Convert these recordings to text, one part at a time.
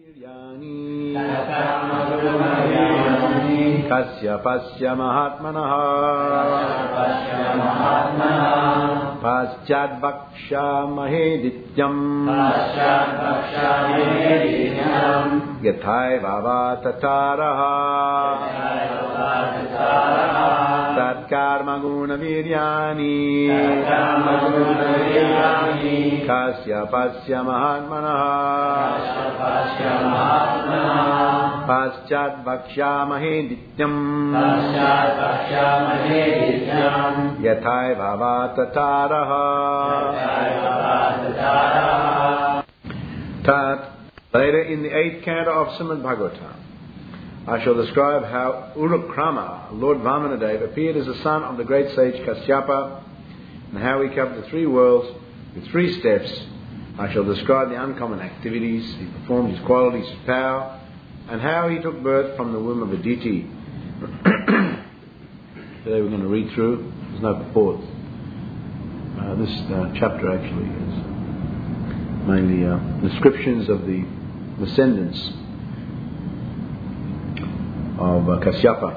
Kasyapasya Mahatmanaha Paschadvaksha Mahedityam Yathai Vavatataraha Tatkarmaguna Viryani Kasyapasya Mahatmanaha Paschadvaksha Mahedityam Yathai Vavatataraha Tat. Later in the 8th canto of Srimad Bhagavatam, I shall describe how Urukrama, Lord Vamanadev, appeared as the son of the great sage Kasyapa, and how he covered the 3 worlds with 3 steps. I shall describe the uncommon activities he performed, his qualities, his power, and how he took birth from the womb of Aditi. Today we're going to read through. There's no purport. This chapter actually is mainly descriptions of the descendants of Kasyapa.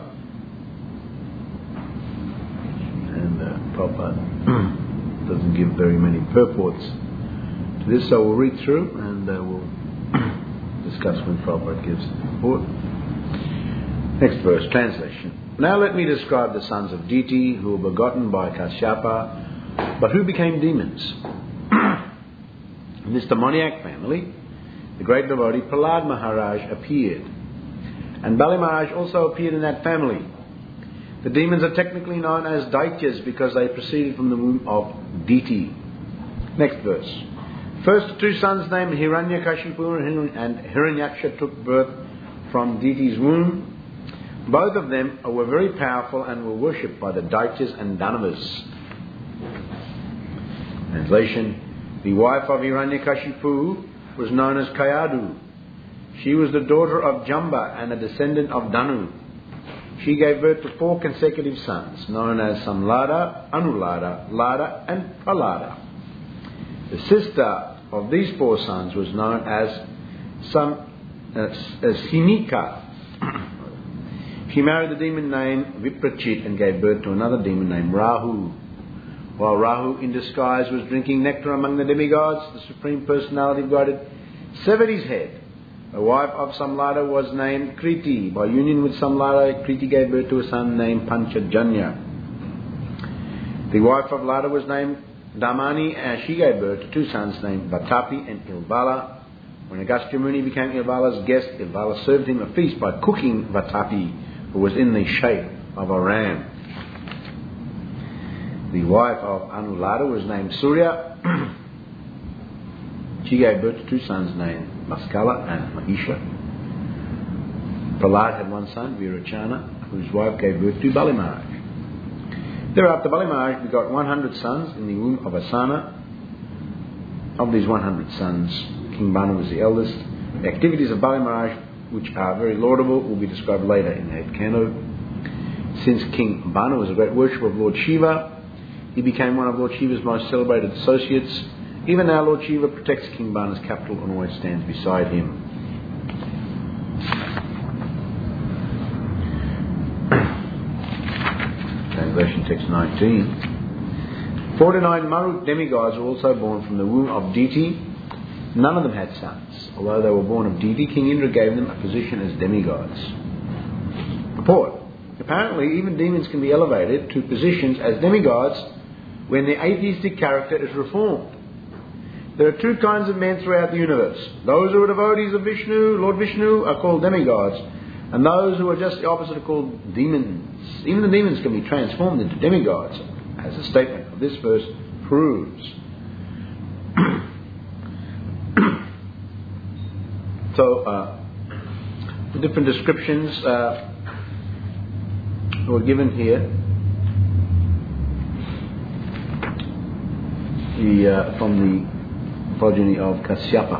And Prabhupada doesn't give very many purports to this, so we'll read through and we'll discuss when Prabhupada gives the purport. Next verse, translation. Now let me describe the sons of Diti who were begotten by Kasyapa, but who became demons. In this demoniac family, the great devotee Prahlad Maharaj appeared, and Bali Maharaj also appeared in that family. The demons are technically known as Daityas because they proceeded from the womb of Diti. Next verse. First, the 2 sons named Hiranyakashipu and Hiranyaksha took birth from Diti's womb. Both of them were very powerful and were worshipped by the Daityas and Danavas. Translation. The wife of Hiranyakashipu was known as Kayadu. She was the daughter of Jamba and a descendant of Danu. She gave birth to 4 consecutive sons, known as Samlada, Anulada, Lada and Prahlada. The sister of these 4 sons was known as Sinika. She married a demon named Viprachit and gave birth to another demon named Rahu. While Rahu in disguise was drinking nectar among the demigods, the Supreme Personality of Godhead severed his head. The wife of Samlada was named Kriti. By union with Samlada, Kriti gave birth to a son named Panchajanya. The wife of Lada was named Damani, and she gave birth to 2 sons named Vatapi and Ilvala. When Agastya Muni became Ilvala's guest, Ilvala served him a feast by cooking Vatapi, who was in the shape of a ram. The wife of Anulada was named Surya. She gave birth to 2 sons named Maskala and Mahisha. Prahlad had 1 son, Virachana, whose wife gave birth to Bali Maharaj. Thereafter, Bali Maharaj begot 100 sons in the womb of Asana. Of these 100 sons, King Banu was the eldest. The activities of Bali Maharaj, which are very laudable, will be described later in the 8th canto. Since King Banu was a great worshipper of Lord Shiva, he became one of Lord Shiva's most celebrated associates. Even now, Lord Shiva protects King Banu's capital and always stands beside him. Translation text 19. 49 Marut demigods were also born from the womb of Diti. None of them had sons. Although they were born of Diti, King Indra gave them a position as demigods. Report. Apparently, even demons can be elevated to positions as demigods when their atheistic character is reformed. There are 2 kinds of men throughout the universe. Those who are devotees of Vishnu, Lord Vishnu, are called demigods. And those who are just the opposite are called demons. Even the demons can be transformed into demigods, as the statement of this verse proves. So, the different descriptions were given here. From the progeny of Kasyapa.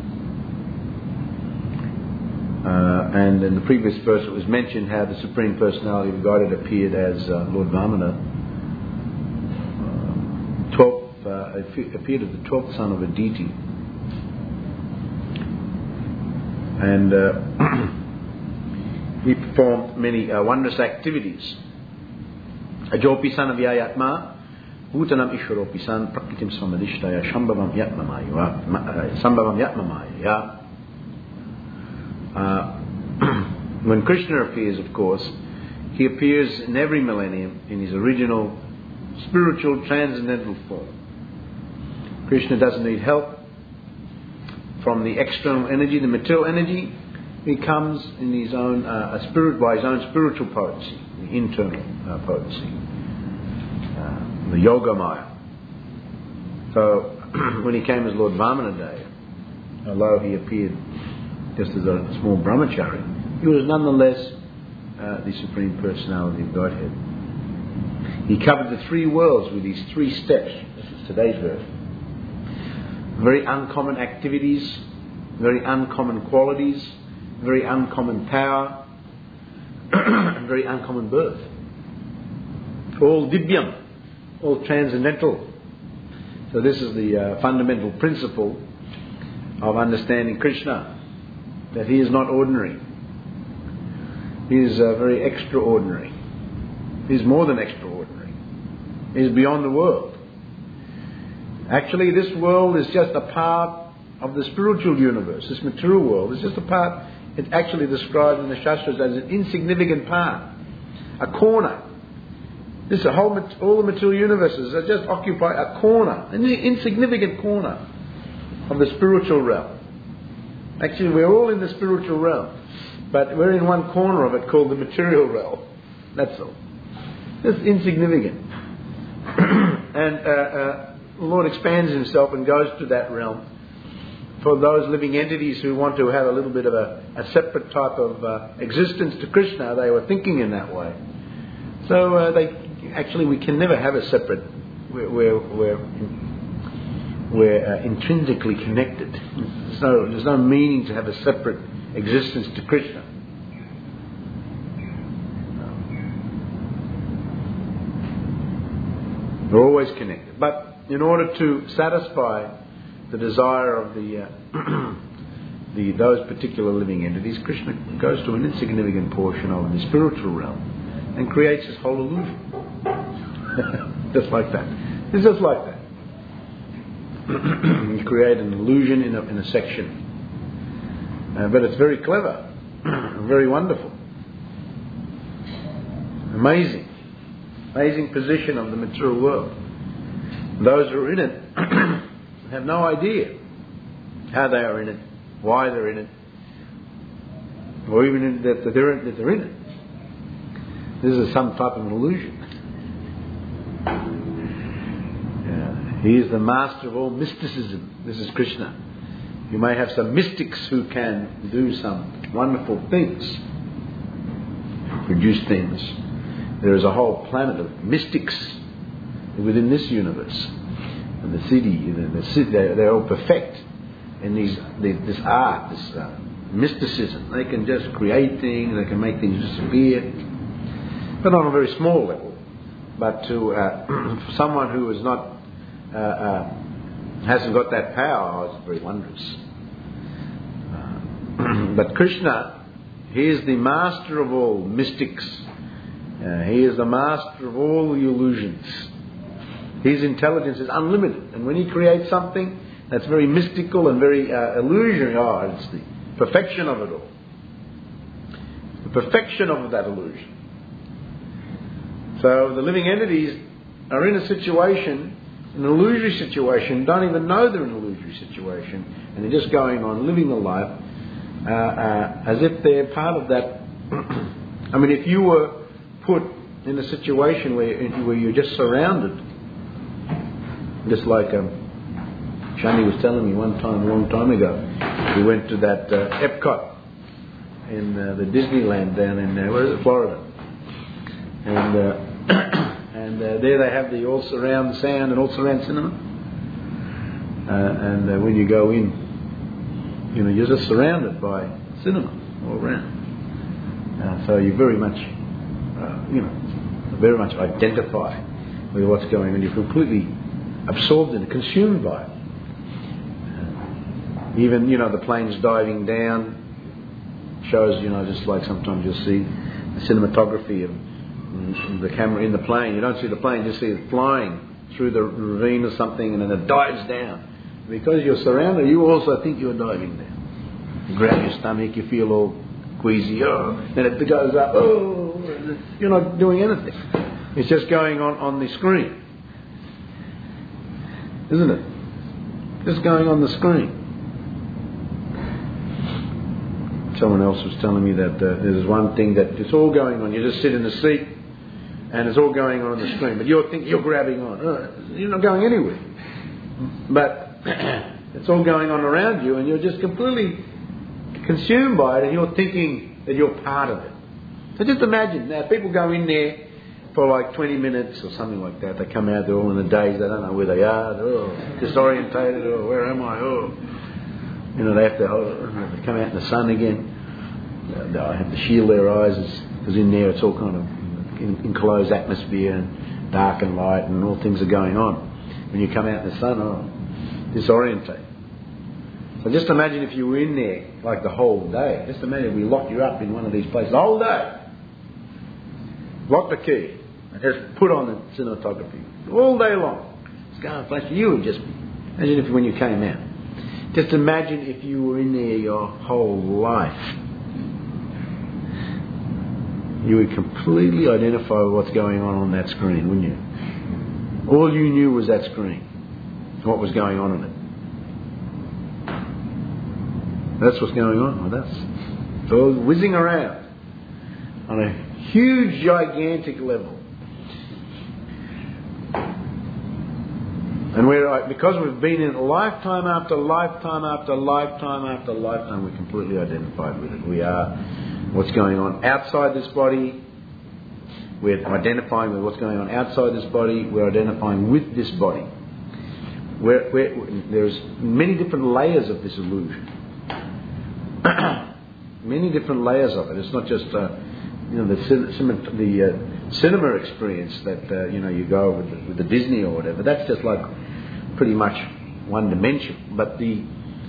And in the previous verse it was mentioned how the Supreme Personality of Godhead appeared as Lord Vamana. Appeared as the 12th son of Aditi. And he performed many wondrous activities. Ajopi san avyayatma, Bhutanam Ishwaropi san Prakritim Samadishtaya Shambhavam Yatmamaya. When Krishna appears, of course, he appears in every millennium in his original spiritual transcendental form. Krishna doesn't need help from the external energy, the material energy. He comes in his own spirit, by his own spiritual potency, the internal potency, the Yoga Maya. So when he came as Lord Vamanadev, although he appeared just as a small brahmachari, he was nonetheless the Supreme Personality of Godhead. He covered the three worlds with his 3 steps. This is today's verse. Very uncommon activities, very uncommon qualities, very uncommon power, and very uncommon birth. All divyam, all transcendental. So this is the fundamental principle of understanding Krishna, that he is not ordinary. He is very extraordinary. He is more than extraordinary. He is beyond the world. Actually, this world is just a part of the spiritual universe. This material world is just a part. It's actually described in the Shastras as an insignificant part, a corner. All the material universes are just occupy a corner, an insignificant corner of the spiritual realm. Actually, we're all in the spiritual realm, but we're in one corner of it called the material realm. That's all. It's insignificant. And the Lord expands himself and goes to that realm for those living entities who want to have a little bit of a separate type of existence to Krishna. They were thinking in that way. So we can never have a separate. We're intrinsically connected. There's no meaning to have a separate existence to Krishna. We're always connected. But in order to satisfy the desire of those particular living entities, Krishna goes to an insignificant portion of the spiritual realm and creates this whole illusion. Just like that. It's just like that. You create an illusion in a section. But it's very clever, very wonderful. Amazing position of the material world. Those who are in it have no idea how they are in it, why they're in it, or even that they're in it. This is some type of an illusion. He is the master of all mysticism. This is Krishna. You may have some mystics who can do some wonderful things, produce things. There is a whole planet of mystics within this universe. And the city, they're all perfect in this art, this mysticism. They can just create things, they can make things disappear. But on a very small level. But for someone who is not hasn't got that power, it's very wondrous. But Krishna, he is the master of all mystics. He is the master of all the illusions. His intelligence is unlimited. And when he creates something that's very mystical and very illusory, it's the perfection of it all. The perfection of that illusion. So the living entities are in a situation, an illusory situation, don't even know they're in an illusory situation, and they're just going on living the life as if they're part of that. I mean, if you were put in a situation where you're just surrounded, just like Shani was telling me one time, a long time ago, we went to that Epcot in the Disneyland down in where is it, Florida, and there they have the all surround sound and all surround cinema, and when you go in, you're just surrounded by cinema all around. So you very much, very much identify with what's going on. You're completely absorbed and consumed by it. Even the planes diving down, shows, just like sometimes you'll see the cinematography of the camera in the plane. You don't see the plane, you just see it flying through the ravine or something, and then it dives down. Because you're surrounded, you also think you're diving down. You grab your stomach, you feel all queasy, then it goes up, you're not doing anything. It's just going on the screen. Isn't it? Just going on the screen. Someone else was telling me that there's one thing that it's all going on. You just sit in the seat and it's all going on the screen. But you're grabbing on. You're not going anywhere. But it's all going on around you and you're just completely consumed by it and you're thinking that you're part of it. So just imagine, now people go in there for like 20 minutes or something like that. They come out, they're all in a daze, they don't know where they are, they're disorientated, where am I, they have to come out in the sun again. They have to shield their eyes because in there it's all kind of enclosed atmosphere and dark and light and all things are going on. When you come out in the sun, disorientate. So just imagine if you were in there like the whole day. Just imagine if we locked you up in one of these places the whole day. Lock the key and just put on the cinematography all day long. It's going to flash. You would just imagine if when you came out. Just imagine if you were in there your whole life. You would completely identify with what's going on that screen, wouldn't you? All you knew was that screen. What was going on in it. That's what's going on with us. So whizzing around on a huge, gigantic level. And because we've been in lifetime after lifetime after lifetime after lifetime, we're completely identified with it. We are what's going on outside this body. We're identifying with what's going on outside this body. We're identifying with this body. There's many different layers of this illusion. Many different layers of it. It's not just the cinema experience that you go with the Disney or whatever. That's just like pretty much one dimension. But the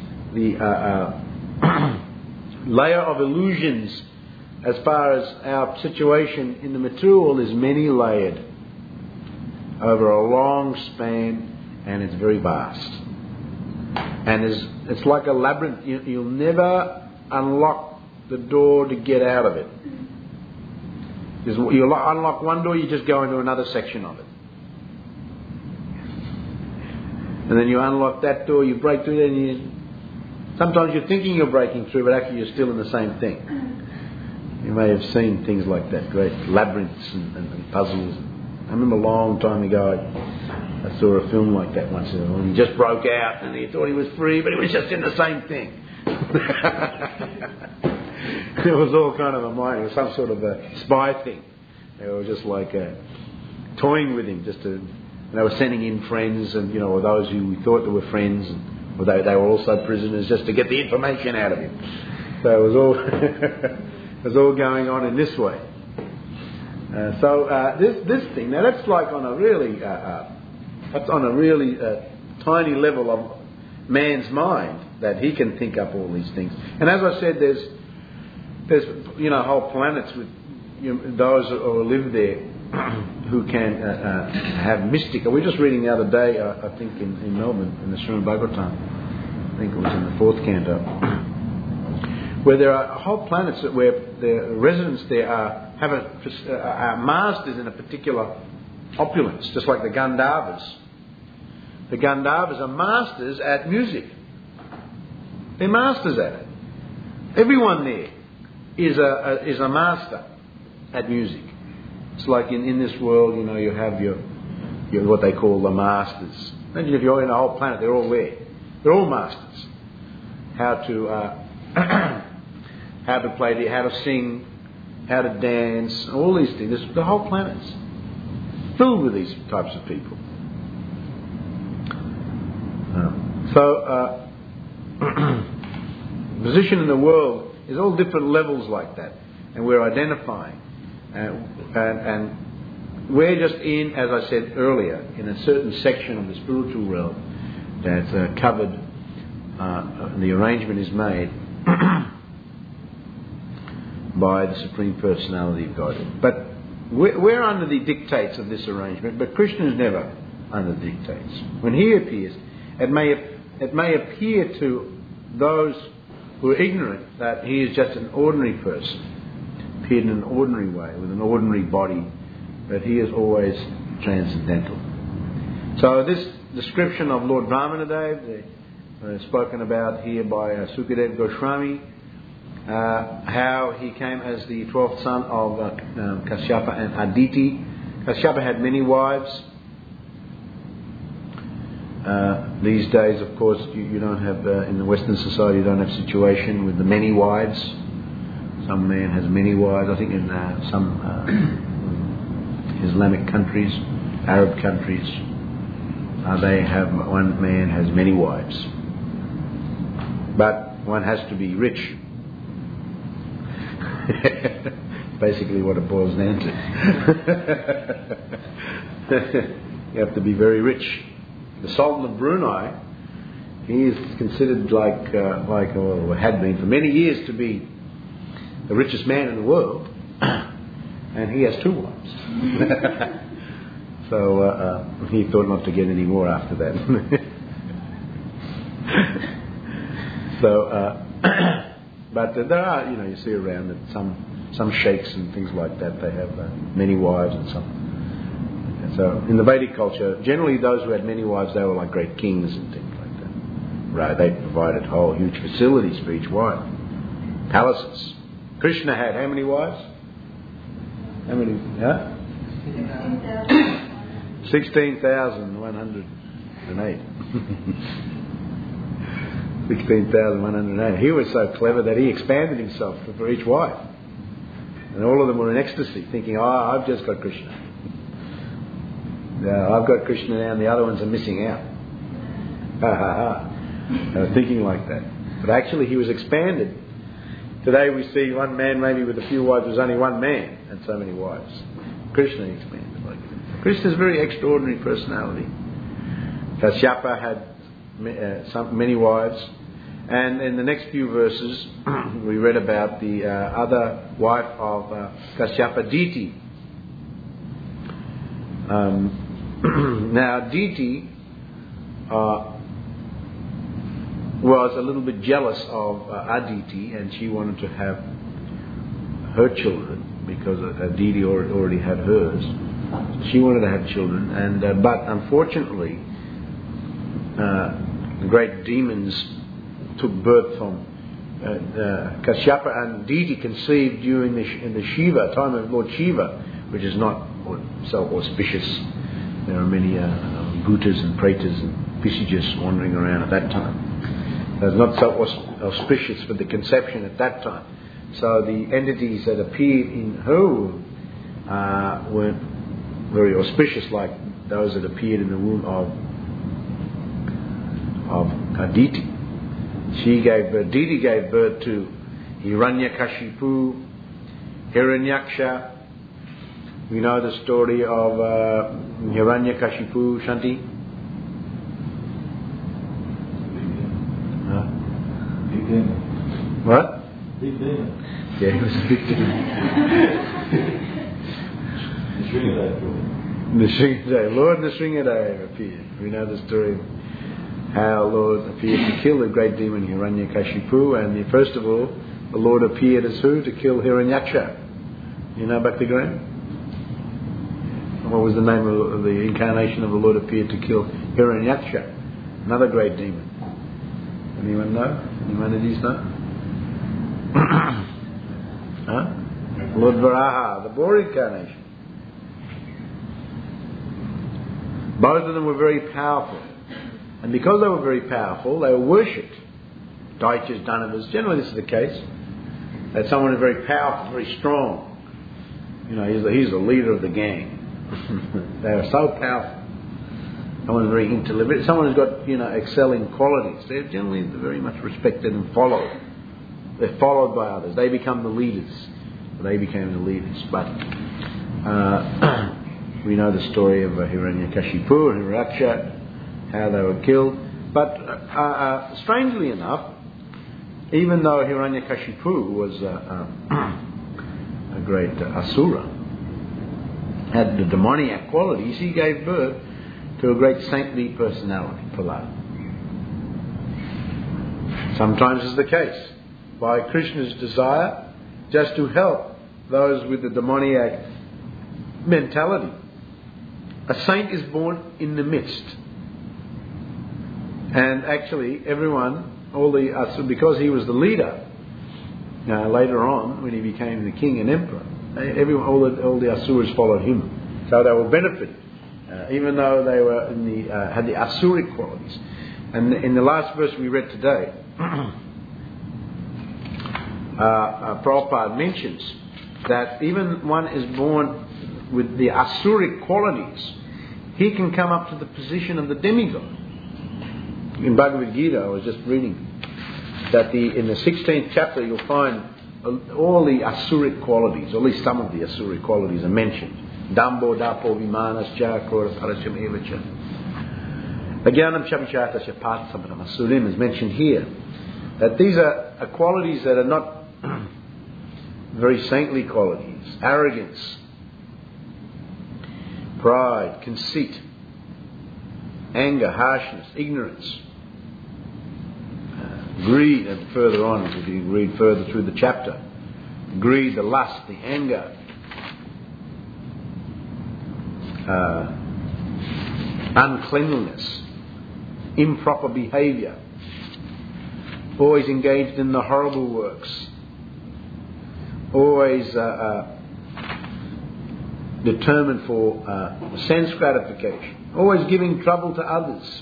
layer of illusions as far as our situation in the material world is many layered over a long span, and it's very vast. And it's like a labyrinth. You'll never unlock the door to get out of it. You unlock one door, you just go into another section of it. And then you unlock that door, you break through it, and sometimes you're thinking you're breaking through, but actually you're still in the same thing. You may have seen things like that, great labyrinths and puzzles. I remember a long time ago, I saw a film like that once. He just broke out and he thought he was free, but he was just in the same thing. It was all kind of a mind. It was some sort of a spy thing. They were just like toying with him, they were sending in friends, and or those who we thought they were friends, or they were also prisoners, just to get the information out of him. So it was all it was all going on in this way. This thing now, that's like on a really tiny level of man's mind, that he can think up all these things. And as I said, there's whole planets with those who live there who can have mystic. We were just reading the other day, I think in Melbourne, in the Srimad Bhagavatam, I think it was in the 4th canto, where there are whole planets where the residents there are masters in a particular opulence, just like the Gandharvas. The Gandharvas are masters at music. They're masters at it. Everyone there is a master at music. It's like in this world, you have your what they call the masters. Imagine if you're in a whole planet, they're all there. They're all masters. How to play, how to sing, how to dance, all these things. The whole planet's filled with these types of people. Position in the world is all different levels like that, and we're identifying, and we're just in, as I said earlier, in a certain section of the spiritual realm that's covered. The arrangement is made by the Supreme Personality of Godhead. But we're under the dictates of this arrangement, but Krishna is never under the dictates. When he appears, it may appear to those who are ignorant that he is just an ordinary person, appeared in an ordinary way, with an ordinary body, but he is always transcendental. So this description of Lord Vamanadev, spoken about here by Sukadev Goswami, how he came as the 12th son of Kashyapa and Aditi. Kashyapa had many wives. These days, of course, you don't have, in the Western society, you don't have situation with the many wives. Some man has many wives. I think in some Islamic countries, Arab countries, they have, one man has many wives. But one has to be rich. Basically what it boils down to. You have to be very rich. The Sultan of Brunei, he is considered or had been for many years to be the richest man in the world, and he has 2 wives. So he thought not to get any more after that. So, but there are, you see around that some sheikhs and things like that, they have many wives and some. So in the Vedic culture, generally those who had many wives, they were like great kings and things like that. Right? They provided whole huge facilities for each wife, palaces. Krishna had how many wives? How many? 16,108. 16,108. He was so clever that he expanded himself for each wife. And all of them were in ecstasy, thinking, I've just got Krishna. I've got Krishna now and the other ones are missing out. Ha ha ha. They were thinking like that. But actually he was expanded. Today we see one man maybe with a few wives. There's only one man and so many wives. Krishna expanded like that. Krishna's a very extraordinary personality. Kashyapa had many wives. And in the next few verses, we read about the other wife of Kashyapa, Diti. Now, Diti was a little bit jealous of Aditi, and she wanted to have her children because Aditi already had hers. She wanted to have children, and but unfortunately, the great demons took birth from Kashyapa, and Diti conceived during the Shiva time of Lord Shiva, which is not so auspicious. There are many bhutas and pretas and pisages wandering around at that time. It was not so auspicious for the conception at that time. So the entities that appeared in her womb weren't very auspicious like those that appeared in the womb of Aditi. Diti gave birth to Hiranyakashipu, Hiranyaksha. We know the story of Hiranyakashipu, Shanti? Big demon. What? Big demon. Yeah, he was a big demon. Nrsimhadev. Lord Nrsimhadev appeared. We know the story of how Lord appeared to kill the great demon Hiranyakashipu, and first of all, the Lord appeared as who? To kill Hiranyaksha. You know Bhakti Graham? What was the name of the incarnation of the Lord appeared to kill Hiranyaksha? Another great demon. Anyone know? Anyone of these know? Huh? Lord Varaha, the Boar incarnation. Both of them were very powerful. And because they were very powerful, they were worshipped. Daityas, Danavas, generally this is the case. That someone is very powerful, very strong. He's the leader of the gang. They are so powerful. Someone very intelligent. Someone who's got, excelling qualities. They're generally very much respected and followed. They're followed by others. They become the leaders. They became the leaders. But we know the story of Hiranyakashipu and Hiranyaksha, how they were killed. But strangely enough, even though Hiranyakashipu was great Asura, had the demoniac qualities, he gave birth to a great saintly personality, Prahlada. Sometimes is the case, by Krishna's desire, just to help those with the demoniac mentality. A saint is born in the midst. And actually everyone, because he was the leader, later on when he became the king and emperor, all the Asuras followed him. So they were benefited, even though they were had the Asuric qualities. And in the last verse we read today, Prabhupada mentions that even one is born with the Asuric qualities, he can come up to the position of the demigod. In Bhagavad Gita, I was just reading that in the 16th chapter you'll find all the Asuric qualities, or at least some of the Asuric qualities are mentioned. Dambo, Dapo, Vimanascha, Krodha, Evacha. Agyanam, Chavichatasya, Patsamadam, Asurim is mentioned here. That these are qualities that are not very saintly qualities. Arrogance, pride, conceit, anger, harshness, ignorance, greed, and further on, if you read further through the chapter, greed, the lust, the anger, uncleanliness, improper behaviour, always engaged in the horrible works, always determined for sense gratification, always giving trouble to others.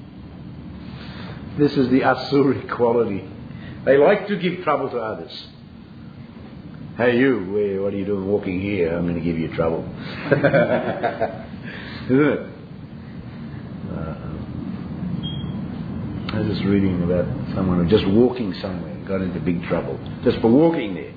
This is the Asuric quality. They like to give trouble to others. Hey you, what are you doing walking here? I'm going to give you trouble. Isn't it? I was just reading about someone who just walking somewhere got into big trouble just for walking there.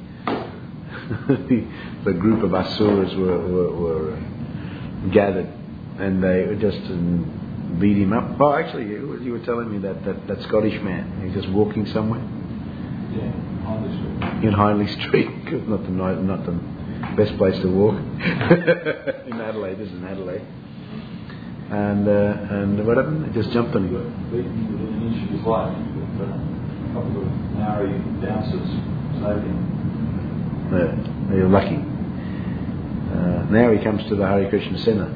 The group of Asuras were gathered and they just beat him up. Oh, actually, you were telling me that Scottish man, he's just walking somewhere. Yeah, Hindley Street. In Hindley Street, not the best place to walk. In Adelaide, this is in Adelaide. And what happened? It just jumped on him. Beaten within an inch of his life with a couple of Maori bouncers saved him. Yeah, you're lucky. Now he comes to the Hare Krishna Centre.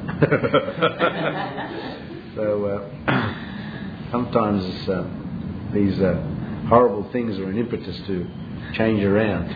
So sometimes these horrible things are an impetus to change around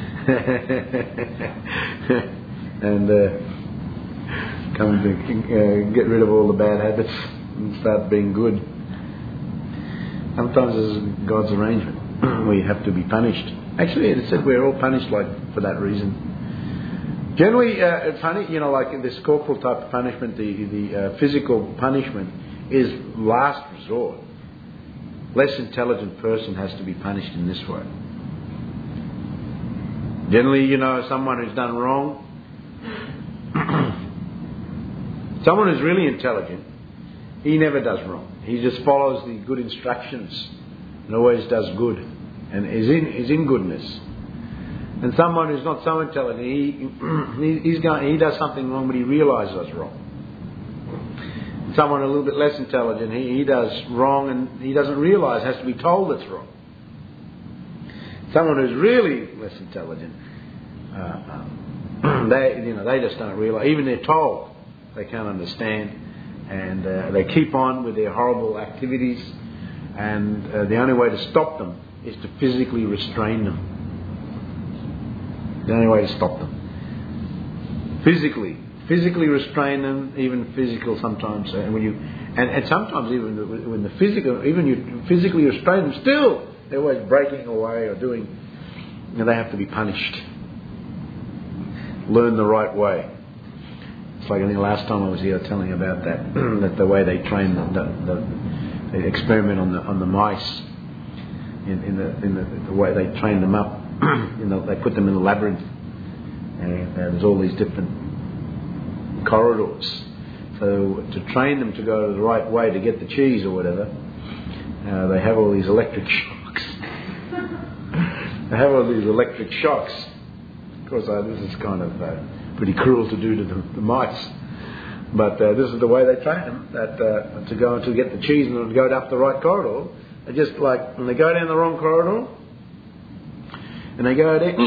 and come to get rid of all the bad habits and start being good. Sometimes it's God's arrangement. We have to be punished. Actually, it said we're all punished for that reason. Generally, like in this corporal type of punishment, the physical punishment is last resort. Less intelligent person has to be punished in this way. Generally, someone who's done wrong, someone who's really intelligent, he never does wrong. He just follows the good instructions and always does good and is in goodness. And someone who's not so intelligent, he does something wrong, but he realises it's wrong. And someone a little bit less intelligent, he does wrong and he doesn't realise, has to be told it's wrong. Someone who's really less intelligent, they just don't realise. Even they're told, they can't understand, and they keep on with their horrible activities. And the only way to stop them is to physically restrain them. The only way to stop them. Physically restrain them, even physical sometimes. And sometimes even when you physically restrain them, still they're always breaking away or doing. They have to be punished. Learn the right way. It's like I think last time I was here telling about that the way they train they experiment on the mice in the way they train them up. They put them in the labyrinth, and there's all these different corridors. So to train them to go the right way to get the cheese or whatever, they have all these electric shocks. Of course, this is kind of pretty cruel to do to the mice. But this is the way they train them, that to go and to get the cheese and to go up the right corridor. They just like, when they go down the wrong corridor, and they go down...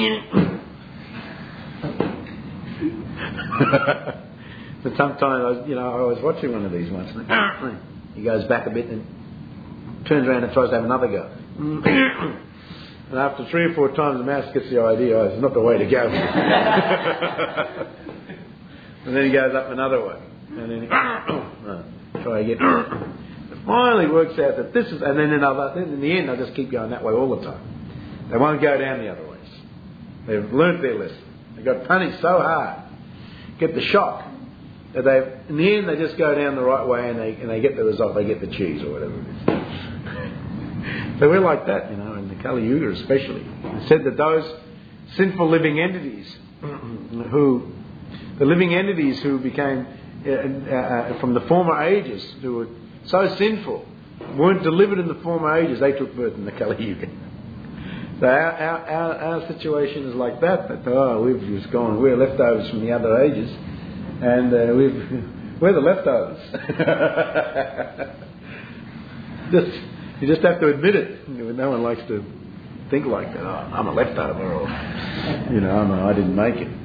But sometimes, I was watching one of these once, and he goes back a bit and turns around and tries to have another go. And after 3 or 4 times, the mouse gets the idea, it's not the way to go. And then he goes up another way. And then he try again. It finally works out that this is, and then in the end they'll just keep going that way all the time. They won't go down the other ways. They've learnt their lesson. They got punished so hard, get the shock, that in the end they just go down the right way and they get the result. They get the cheese or whatever it is. So we're like that, in the Kali Yuga especially. It said that those sinful living entities the living entities who became from the former ages, who were so sinful, weren't delivered in the former ages. They took birth in the Kali Yuga. So our situation is like that. We've just gone. We're leftovers from the other ages, and we're the leftovers. You just have to admit it. No one likes to think like that. I'm a leftover, or I didn't make it.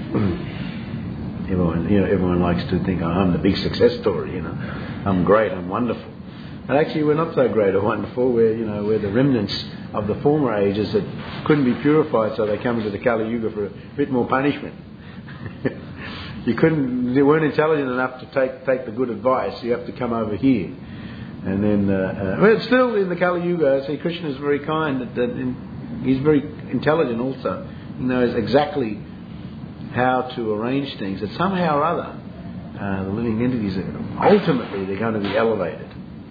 Everyone likes to think, I'm the big success story. I'm great, I'm wonderful. And actually, we're not so great or wonderful. We're the remnants of the former ages that couldn't be purified, so they come into the Kali Yuga for a bit more punishment. You weren't intelligent enough to take the good advice. You have to come over here. And then, but still in the Kali Yuga, I see Krishna is very kind. He's very intelligent also. He knows exactly how to arrange things. That somehow or other, the living entities, ultimately they're going to be elevated.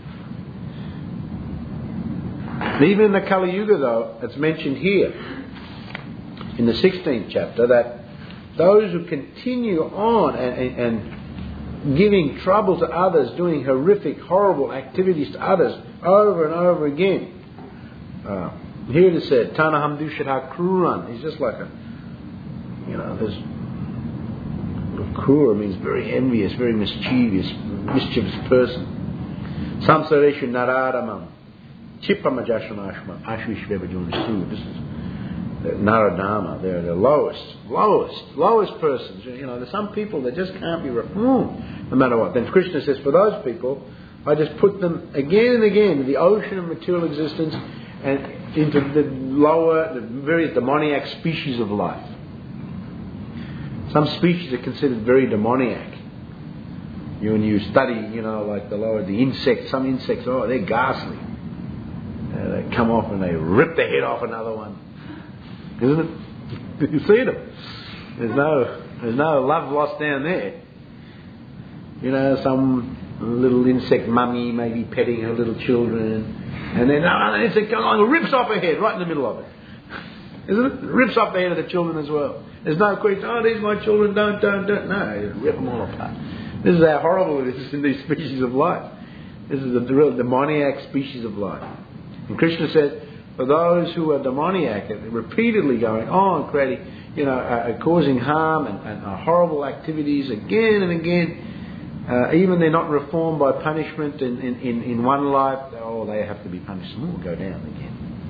Even in the Kali Yuga, though, it's mentioned here in the 16th chapter that those who continue on and giving trouble to others, doing horrific, horrible activities to others over and over again. Here it is said, Tanaham Dushadha Kruran. He's just like this. Krura means very envious, very mischievous person. Samsareshu Naradamam. Chipamajashamashma Ashvishvebajunsu. This is Naradama. They're the lowest persons. There's some people that just can't be reformed no matter what. Then Krishna says, for those people, I just put them again and again in the ocean of material existence and into the various demoniac species of life. Some species are considered very demoniac. When you study, like the insects, some insects, they're ghastly. They come off and they rip the head off another one. Isn't it? You see them. There's no love lost down there. Some little insect mummy maybe petting her little children, and then another insect comes along and rips off her head right in the middle of it. Isn't it? Rips off the head of the children as well. There's no question, these are my children, don't. No, you rip them all apart. This is how horrible it is in these species of life. This is the real demoniac species of life. And Krishna said, for those who are demoniac, repeatedly going on, creating, causing harm and horrible activities again and again, even they're not reformed by punishment in one life, they have to be punished some more, go down again.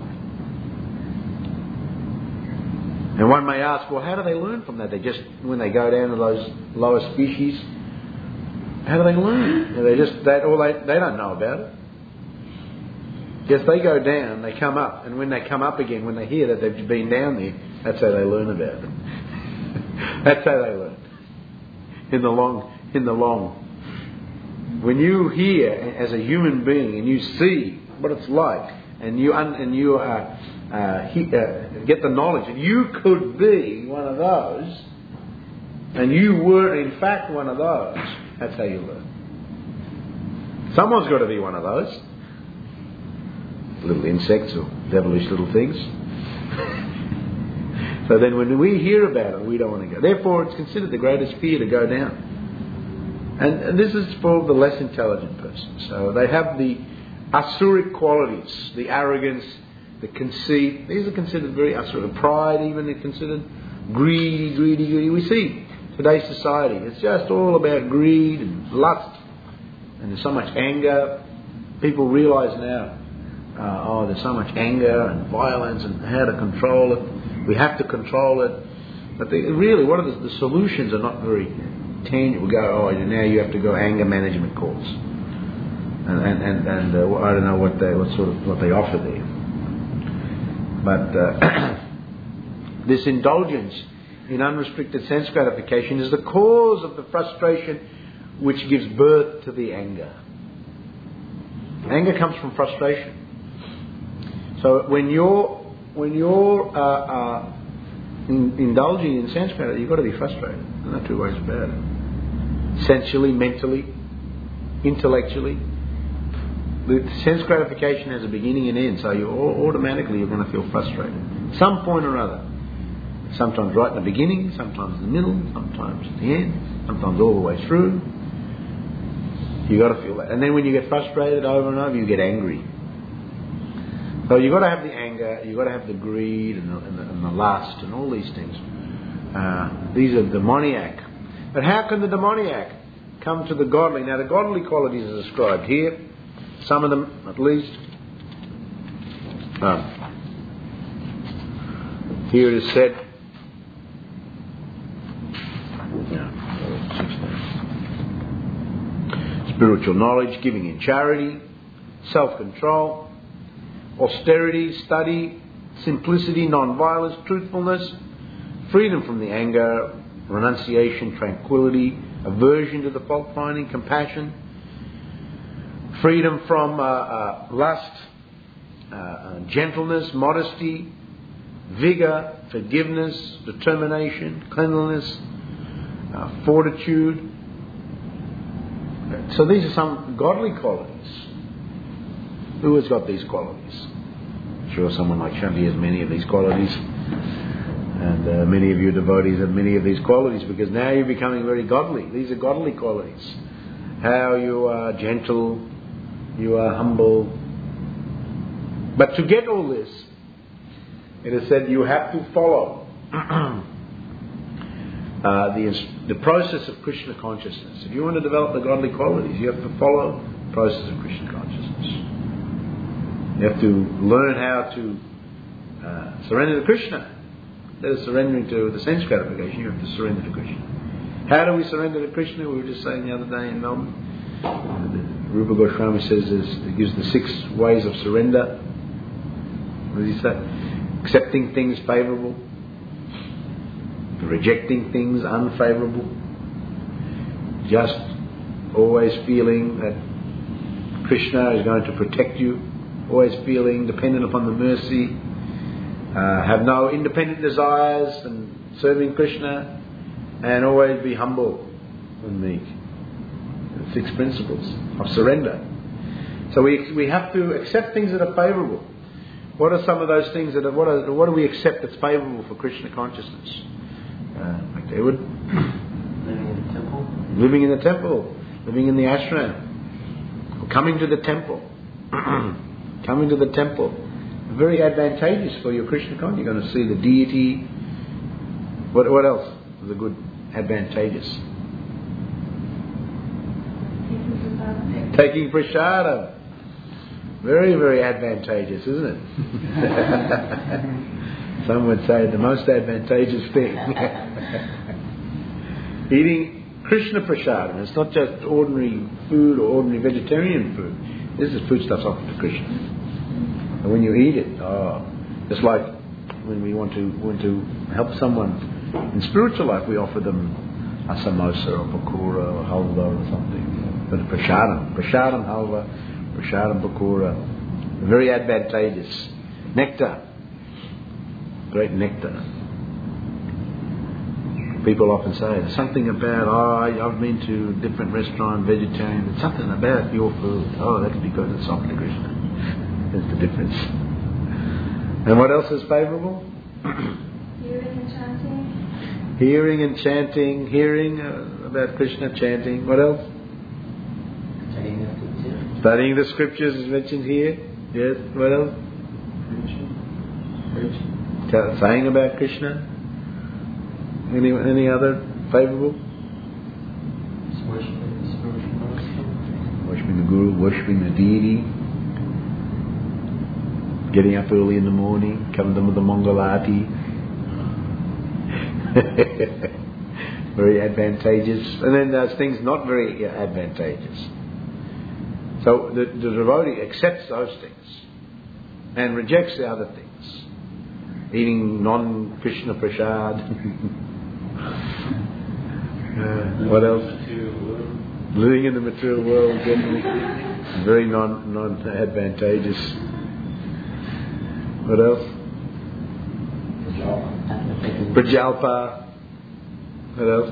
And one may ask, well, how do they learn from that? When they go down to those lower species, how do they learn? They don't know about it. Yes, they go down, they come up, and when they come up again, when they hear that they've been down there, that's how they learn about it. That's how they learn. In the long. When you hear as a human being and you see what it's like, and you get the knowledge that you could be one of those, and you were in fact one of those, that's how you learn. Someone's got to be one of those. Little insects or devilish little things. So then when we hear about it, we don't want to go. Therefore, it's considered the greatest fear to go down. And this is for the less intelligent person. So they have the asuric qualities, the arrogance, the conceit. These are considered very asuric. Pride even is considered greedy. We see today's society. It's just all about greed and lust. And there's so much anger. People realise now, there's so much anger and violence and how to control it. We have to control it. But really, what are the solutions are not very tangible. We go, now you have to go anger management course. And I don't know what they offer there. But this indulgence in unrestricted sense gratification is the cause of the frustration which gives birth to the anger. Anger comes from frustration. So when you're indulging in sense gratification, you've got to be frustrated. There's no two ways about it. Sensually, mentally, intellectually. The sense gratification has a beginning and end, so automatically you're going to feel frustrated. Some point or other. Sometimes right in the beginning, sometimes in the middle, sometimes at the end, sometimes all the way through. You got to feel that. And then when you get frustrated over and over, you get angry. So you've got to have the anger, you've got to have the greed and the lust and all these things. These are demoniac. But how can the demoniac come to the godly? Now the godly qualities are described here. Some of them, at least. Here it is said. Spiritual knowledge, giving in charity, self-control, austerity, study, simplicity, non-violence, truthfulness, freedom from the anger, renunciation, tranquility, aversion to the fault-finding, compassion, freedom from lust, gentleness, modesty, vigour, forgiveness, determination, cleanliness, fortitude. So these are some godly qualities. Who has got these qualities? I'm sure someone like Shanti has many of these qualities. And many of you devotees have many of these qualities, because now you're becoming very godly. These are godly qualities. How you are gentle, you are humble. But to get all this, it is said you have to follow the process of Krishna consciousness. If you want to develop the godly qualities, you have to follow the process of Krishna consciousness. You have to learn how to surrender to Krishna. Instead of surrendering to the sense gratification, you have to surrender to Krishna. How do we surrender to Krishna? We were just saying the other day in Melbourne. Rupa Goswami says he gives the 6 ways of surrender. What does he say? Accepting things favourable, rejecting things unfavourable, just always feeling that Krishna is going to protect you, always feeling dependent upon the mercy, have no independent desires and serving Krishna, and always be humble and meek. The 6 principles of surrender. So we have to accept things that are favourable. What are some of those things that what do we accept that's favourable for Krishna consciousness? Like they would living in the temple, living in the ashram, or coming to the temple, coming to the temple. Very advantageous for your Krishna consciousness. You're going to see the deity. What else is a good advantageous? Taking prasadam. Very, very advantageous, isn't it? Some would say the most advantageous thing. Eating Krishna prasadam. It's not just ordinary food or ordinary vegetarian food. This is foodstuffs offered to Krishna. And when you eat it, just like when we want to help someone in spiritual life, we offer them a samosa or pakora or halva or something. But prasadam, halva, prasadam pakora, very advantageous. Nectar, great nectar. People often say, there's something about, I've been to different restaurant, vegetarian, there's something about your food. That's because it's offered to Krishna. That's the difference. And what else is favourable? Hearing and chanting. Hearing about Krishna, chanting. What else? Studying the scriptures is mentioned here. Yes. What else? Saying about Krishna. Any other favourable? Worshipping the spiritual master. Worshipping the Guru, worshipping the deity. Getting up early in the morning, coming to the Mangalati. Very advantageous. And then there's things not very advantageous. So the devotee accepts those things and rejects the other things. Eating non-Krishna prasad. What else? Living in the material world, generally. Very non-advantageous. What else? Prajalpa. What else?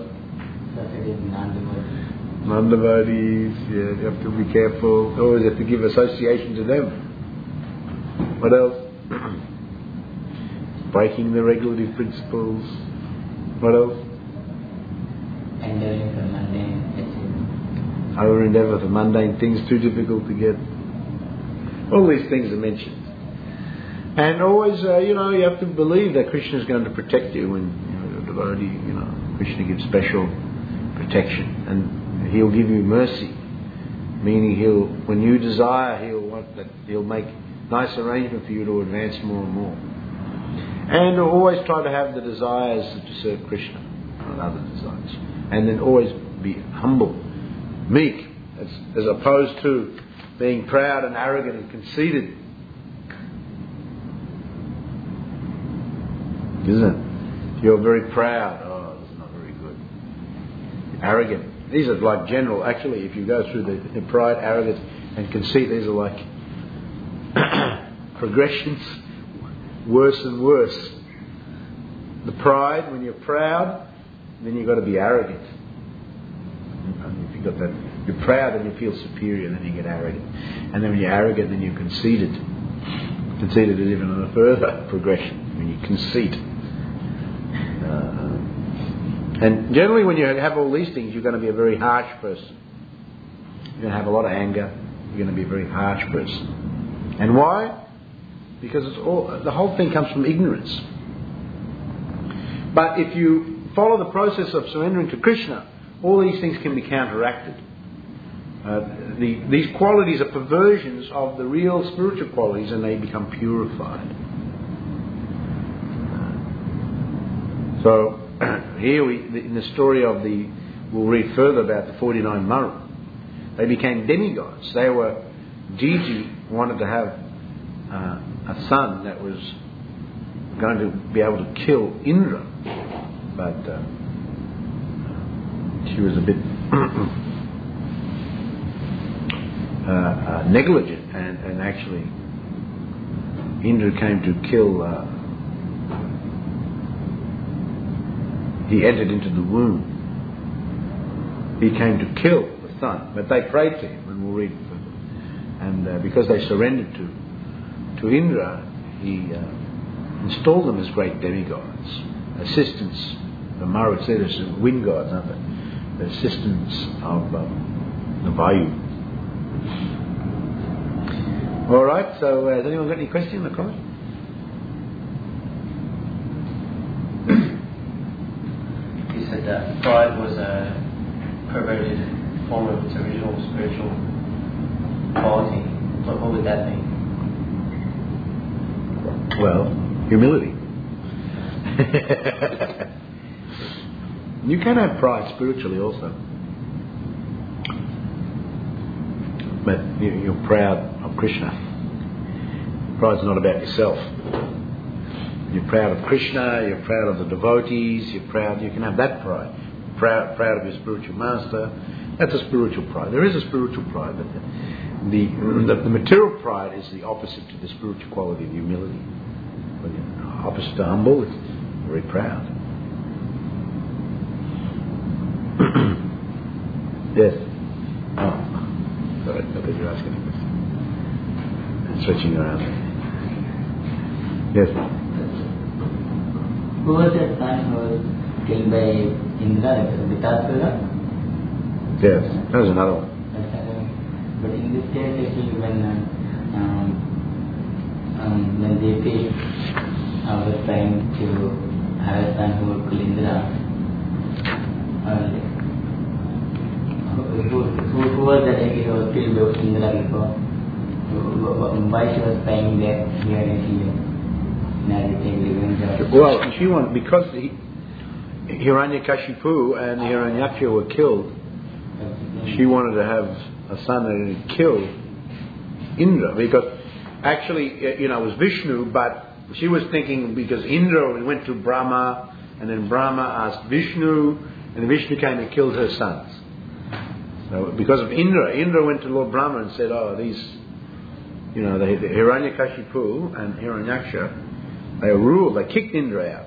Non-devotees. Yeah, you have to be careful. Always have to give association to them. What else? Breaking the regulative principles. What else? Endeavoring for mundane achievements. Our endeavour for mundane things too difficult to get. All these things are mentioned. And always, you have to believe that Krishna is going to protect you when you're a devotee. Krishna gives special protection, and He'll give you mercy. Meaning, when you desire, He'll make nice arrangement for you to advance more and more. And always try to have the desires to serve Krishna, not other desires. And then always be humble, meek, as opposed to being proud and arrogant and conceited. Isn't it? If you're very proud, this is not very good. Arrogant. These are like general, actually, if you go through the pride, arrogance and conceit, these are like progressions, worse and worse. The pride, when you're proud, then you've got to be arrogant. And if you've got that, you're proud and you feel superior, then you get arrogant. And then when you're arrogant, then you're conceited. Conceited is even a further progression, when you conceit. And generally when you have all these things, you're going to be a very harsh person. You're going to have a lot of anger. You're going to be a very harsh person. And why? Because the whole thing comes from ignorance. But if you follow the process of surrendering to Krishna, all these things can be counteracted. These qualities are perversions of the real spiritual qualities, and they become purified. So here in the story of we'll read further about the 49 Maru. They became demigods. They were, Gigi wanted to have a son that was going to be able to kill Indra, but she was a bit negligent, and actually Indra came to kill. He entered into the womb. He came to kill the son, but they prayed to him, and we'll read further. And because they surrendered to Indra, he installed them as great demigods, assistants. The Maru said it's wind gods, aren't they? The assistants of the Vayu. All right. So, has anyone got any question or comment? That pride was a perverted form of its original spiritual quality. What would that mean? Well, humility. You can have pride spiritually also. But you're proud of Krishna. Pride's not about yourself. You're proud of Krishna, you're proud of the devotees, you can have that pride. Proud of your spiritual master. That's a spiritual pride. There is a spiritual pride, but the material pride is the opposite to the spiritual quality of humility. When you're opposite to humble, it's very proud. Yes. Oh, sorry, I thought you were asking a question. I'm switching around. Yes. Who was that son who was killed by Indra, Vitasura? Yes, that was another one. But in this case, actually, when Devi was trying to had a son who would kill Indra. Who was that he was killed by Indra before? Why she was crying that here and here? Well, she wanted, because Hiranyakashipu and Hiranyaksha were killed, she wanted to have a son that would kill Indra, because actually, it was Vishnu, but she was thinking because Indra went to Brahma, and then Brahma asked Vishnu, and Vishnu came and killed her sons. So because of Indra went to Lord Brahma and said, "Oh, these, the Hiranyakashipu and Hiranyaksha, they ruled, they kicked Indra out."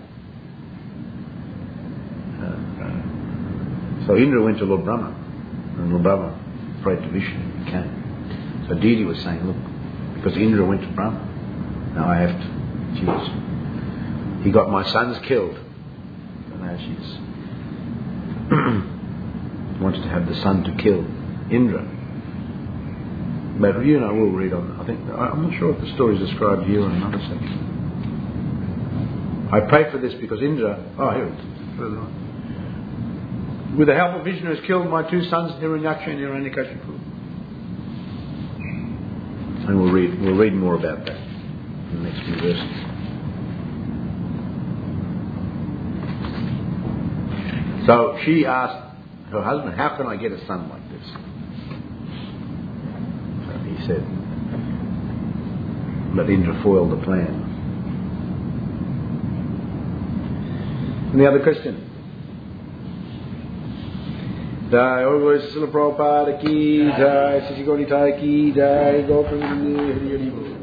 So Indra went to Lord Brahma, and Lord Brahma prayed to Vishnu and came. So Didi was saying, "Look, because Indra went to Brahma, now I have to." He got my sons killed, and now she's wants to have the son to kill Indra. But we'll read on. I'm not sure if the story is described here or in another section. I pray for this because Indra. Oh, here it is. Further on. With the help of Vishnu has killed my two sons, Hiranyaksha and Hiranyakashipu. And we'll read more about that in the next few verses. So she asked her husband, "How can I get a son like this?" So he said, "Let Indra foil the plan." Any other question? Jai, always Srila Prabhupada ki jai, Sisi Gauri Thai ki jai, Gopal Hari Hari Bol.